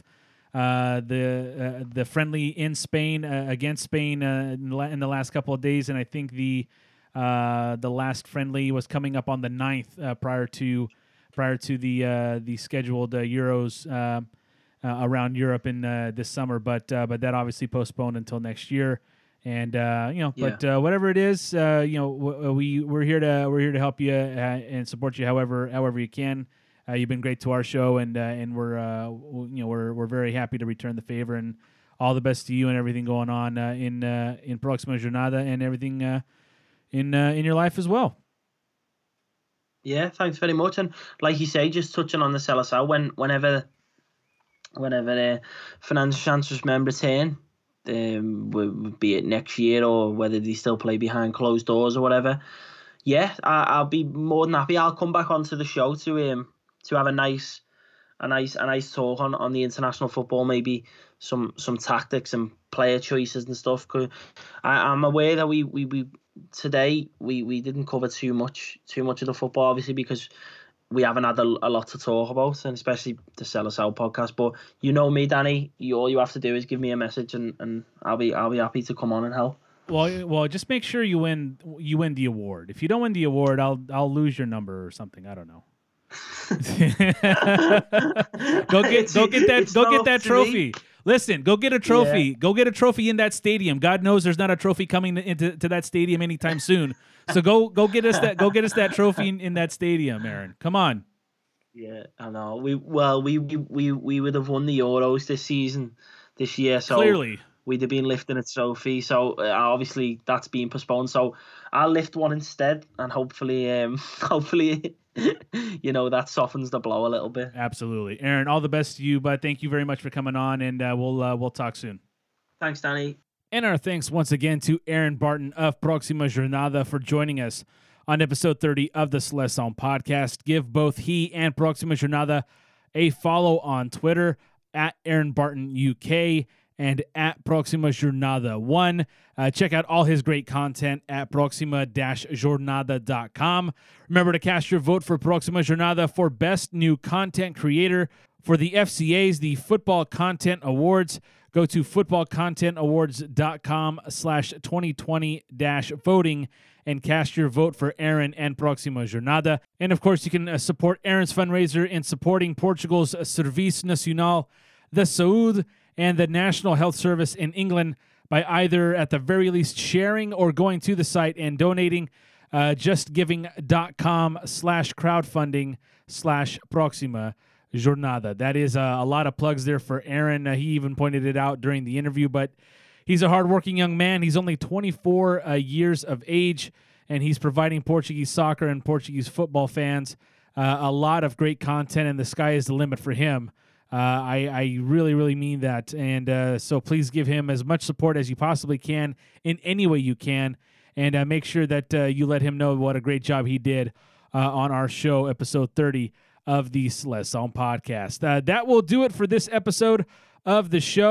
the friendly in Spain against Spain in the last couple of days, and I think the last friendly was coming up on the 9th prior to the scheduled Euros around Europe in this summer, but that obviously postponed until next year. And but whatever it is, we're here to help you and support you however you can. You've been great to our show, and we're very happy to return the favor. And all the best to you and everything going on in Próxima Jornada and everything in your life as well. Yeah, thanks very much. And like you say, just touching on the Seleção, whenever Fernando Santos men return. Be it next year or whether they still play behind closed doors or whatever. Yeah, I'll be more than happy. I'll come back onto the show to have a nice talk on the international football, maybe some tactics and player choices and stuff. Cause I'm aware that we today we didn't cover too much of the football, obviously, because we haven't had a lot to talk about, and especially the Seleção podcast. But you know me, Danny. All you have to do is give me a message, and I'll be happy to come on and help. Well, just make sure you win the award. If you don't win the award, I'll lose your number or something. I don't know. Go get that trophy. Me. Listen, go get a trophy. Yeah. Go get a trophy in that stadium. God knows there's not a trophy coming into that stadium anytime soon. So go get us that trophy in that stadium, Aaron. Come on. Yeah, I know. We would have won the Euros this year. So clearly we'd have been lifting a trophy. So obviously that's been postponed. So I'll lift one instead, and hopefully that softens the blow a little bit. Absolutely, Aaron. All the best to you, bud. Thank you very much for coming on, and we'll talk soon. Thanks, Danny. And our thanks once again to Aaron Barton of Próxima Jornada for joining us on episode 30 of the Seleção podcast. Give both he and Próxima Jornada a follow on Twitter at Aaron Barton UK and at Próxima Jornada 1. Check out all his great content at proxima-jornada.com. Remember to cast your vote for Próxima Jornada for Best New Content Creator for the FCA's, the Football Content Awards. Go to footballcontentawards.com/2020-voting and cast your vote for Aaron and Próxima Jornada. And of course, you can support Aaron's fundraiser in supporting Portugal's Serviço Nacional de Saúde and the National Health Service in England by either, at the very least, sharing or going to the site and donating. justgiving.com/crowdfunding/Próxima Jornada. That is a lot of plugs there for Aaron. He even pointed it out during the interview, but he's a hardworking young man. He's only 24 years of age, and he's providing Portuguese soccer and Portuguese football fans a lot of great content, and the sky is the limit for him. I really, really mean that. And so please give him as much support as you possibly can in any way you can, and make sure that you let him know what a great job he did on our show, episode 30 of the Seleção podcast. That will do it for this episode of the show.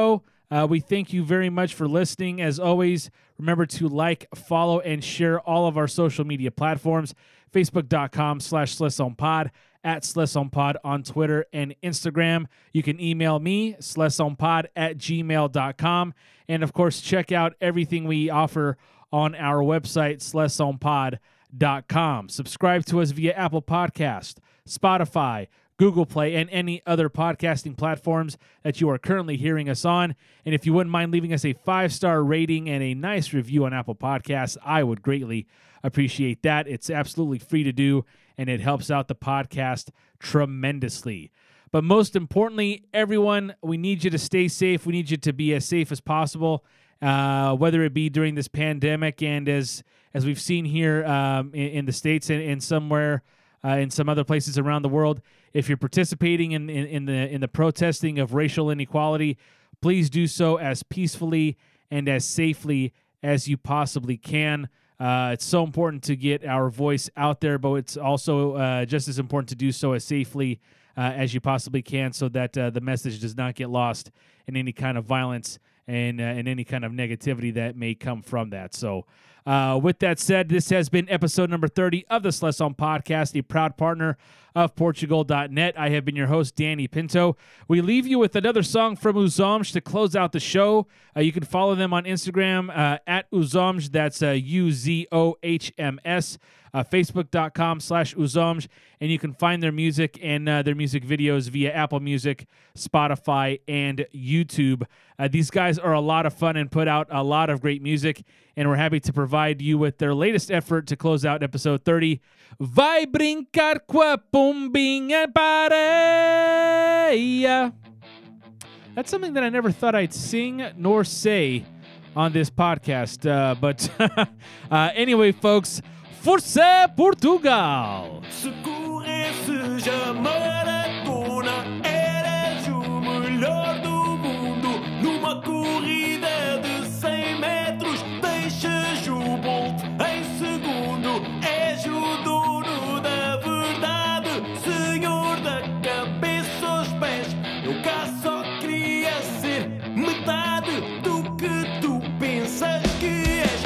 We thank you very much for listening. As always, remember to like, follow, and share all of our social media platforms. Facebook.com/SlesOnPod, @SlesOnPod on Twitter and Instagram. You can email me, slesonpod@gmail.com. And, of course, check out everything we offer on our website, slesonpod.com. Subscribe to us via Apple Podcast, Spotify, Google Play, and any other podcasting platforms that you are currently hearing us on. And if you wouldn't mind leaving us a 5-star rating and a nice review on Apple Podcasts, I would greatly appreciate that. It's absolutely free to do, and it helps out the podcast tremendously. But most importantly, everyone, we need you to stay safe. We need you to be as safe as possible, whether it be during this pandemic and as we've seen here in the States and somewhere in some other places around the world. If you're participating in the protesting of racial inequality, please do so as peacefully and as safely as you possibly can. It's so important to get our voice out there, but it's also just as important to do so as safely as you possibly can, so that the message does not get lost in any kind of violence and any kind of negativity that may come from that. So with that said, this has been episode number 30 of the Sles On Podcast, a proud partner of Portugal.net. I have been your host, Danny Pinto. We leave you with another song from Os Homens to close out the show. You can follow them on Instagram at Os Homens. That's UZOHMS. Facebook.com/Os Homens, and you can find their music and their music videos via Apple Music, Spotify, and YouTube. These guys are a lot of fun and put out a lot of great music, and we're happy to provide you with their latest effort to close out episode 30. Vai brincar com a pombinha pareia. That's something that I never thought I'd sing nor say on this podcast, but anyway, folks, Força Portugal! Se corresses a maratona, eras o melhor do mundo. Numa corrida de 100 metros, deixas o Bolt em segundo. És o dono da verdade, senhor da cabeça aos pés. Eu cá só queria ser metade do que tu pensas que és.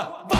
Boa,